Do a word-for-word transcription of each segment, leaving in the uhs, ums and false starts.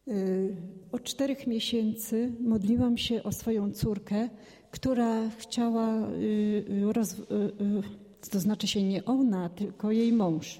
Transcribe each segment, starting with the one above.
Od czterech miesięcy modliłam się o swoją córkę, która chciała, roz... to znaczy się nie ona, tylko jej mąż.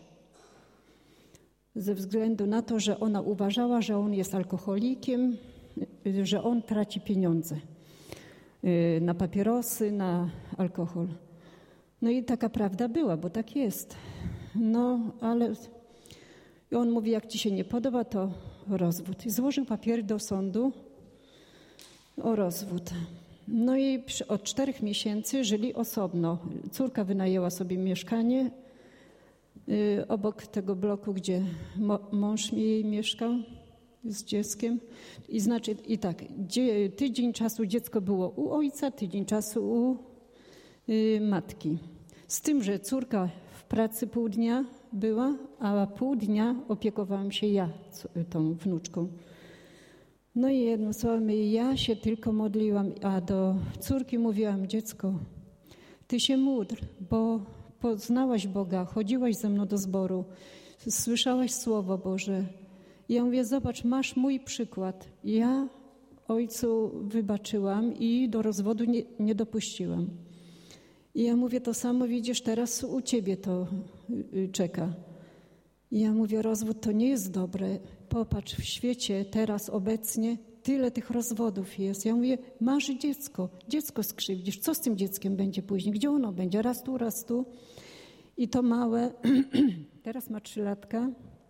Ze względu na to, że ona uważała, że on jest alkoholikiem, że on traci pieniądze na papierosy, na alkohol. No i taka prawda była, bo tak jest. No, ale on mówi, jak ci się nie podoba, to rozwód. I złożył papiery do sądu o rozwód. No i przy, od czterech miesięcy żyli osobno. Córka wynajęła sobie mieszkanie y, obok tego bloku, gdzie mo, mąż jej mieszkał z dzieckiem. I znaczy i tak, dzie, tydzień czasu dziecko było u ojca, tydzień czasu u y, matki. Z tym, że córka w pracy pół dnia była, a pół dnia opiekowałam się ja tą wnuczką. No i jednym słowem, ja się tylko modliłam, a do córki mówiłam, dziecko, ty się módl, bo poznałaś Boga, chodziłaś ze mną do zboru, słyszałaś Słowo Boże. I ja mówię, zobacz, masz mój przykład. Ja ojcu wybaczyłam i do rozwodu nie, nie dopuściłam. I ja mówię, to samo widzisz, teraz u ciebie to czeka. I ja mówię, rozwód to nie jest dobre. Popatrz, w świecie teraz obecnie tyle tych rozwodów jest. Ja mówię, masz dziecko, dziecko skrzywdzisz. Co z tym dzieckiem będzie później? Gdzie ono będzie? Raz tu, raz tu. I to małe, teraz ma trzylatka.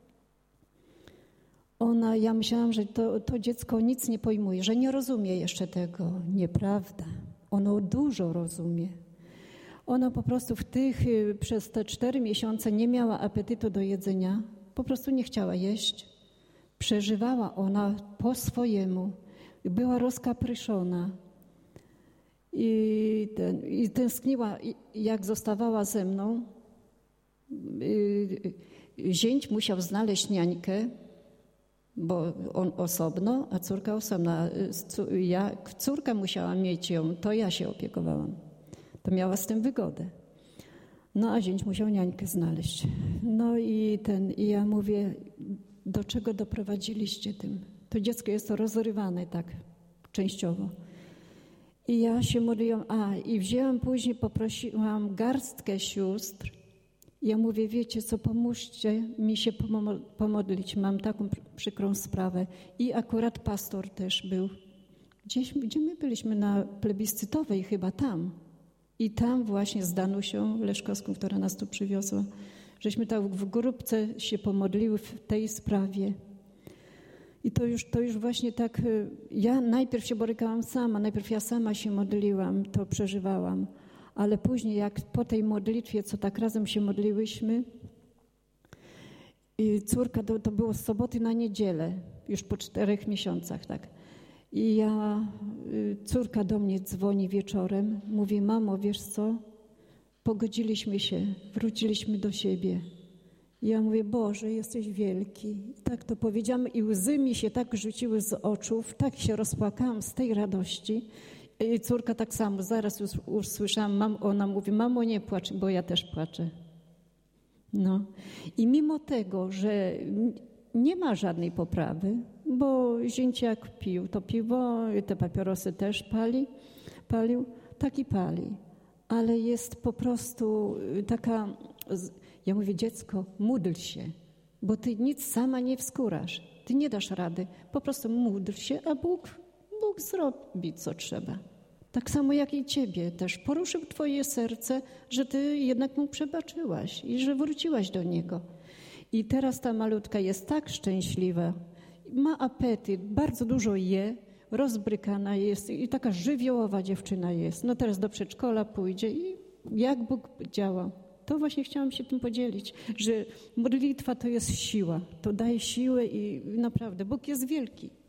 Ona, ja myślałam, że to, to dziecko nic nie pojmuje, że nie rozumie jeszcze tego. Nieprawda. Ono dużo rozumie. Ona po prostu w tych, przez te cztery miesiące nie miała apetytu do jedzenia, po prostu nie chciała jeść. Przeżywała ona po swojemu, była rozkapryszona i, ten, i tęskniła, jak zostawała ze mną. Zięć musiał znaleźć niańkę, bo on osobno, a córka osobna. Jak córka musiała mieć ją, to ja się opiekowałam. To miała z tym wygodę. No a zięć musiał niańkę znaleźć. No i ten, i ja mówię, do czego doprowadziliście tym? To dziecko jest to rozrywane tak częściowo. I ja się modliłam, a i wzięłam później, poprosiłam garstkę sióstr. Ja mówię, wiecie co, pomóżcie mi się pomodlić. Mam taką przykrą sprawę. I akurat pastor też był. Gdzieś, gdzie my byliśmy? Na plebiscytowej chyba tam. I tam właśnie z Danusią Leszkowską, która nas tu przywiozła, żeśmy tak w grupce się pomodliły w tej sprawie. I to już, to już właśnie tak, ja najpierw się borykałam sama, najpierw ja sama się modliłam, to przeżywałam, ale później jak po tej modlitwie, co tak razem się modliłyśmy, i córka, to, to było z soboty na niedzielę, już po czterech miesiącach, tak. I ja, córka do mnie dzwoni wieczorem, mówi, mamo, wiesz co, pogodziliśmy się, wróciliśmy do siebie. I ja mówię, Boże, jesteś wielki. I tak to powiedziałam i łzy mi się tak rzuciły z oczu, tak się rozpłakałam z tej radości. I córka tak samo, zaraz już usłyszałam, mam, ona mówi, mamo, nie płacz, bo ja też płaczę. No. I mimo tego, że nie ma żadnej poprawy, bo zięciak pił to piwo, te papierosy też pali, palił, tak i pali. Ale jest po prostu taka, ja mówię, dziecko, módl się, bo ty nic sama nie wskórasz, ty nie dasz rady, po prostu módl się, a Bóg, Bóg zrobi, co trzeba. Tak samo jak i ciebie też poruszył twoje serce, że ty jednak mu przebaczyłaś i że wróciłaś do niego. I teraz ta malutka jest tak szczęśliwa, ma apetyt, bardzo dużo je, rozbrykana jest i taka żywiołowa dziewczyna jest. No teraz do przedszkola pójdzie i jak Bóg działa. To właśnie chciałam się tym podzielić, że modlitwa to jest siła, to daje siłę i naprawdę Bóg jest wielki.